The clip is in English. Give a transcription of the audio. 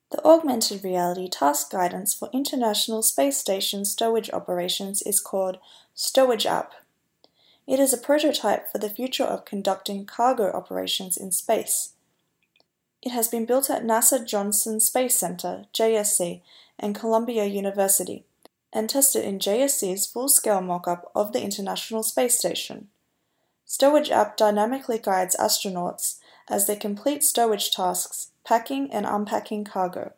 The augmented reality task guidance for International Space Station stowage operations is called Stowage App. It is a prototype for the future of conducting cargo operations in space. It has been built at NASA Johnson Space Center, JSC, and Columbia University, and tested in JSC's full-scale mock-up of the International Space Station. Stowage App dynamically guides astronauts as they complete stowage tasks, packing and unpacking cargo.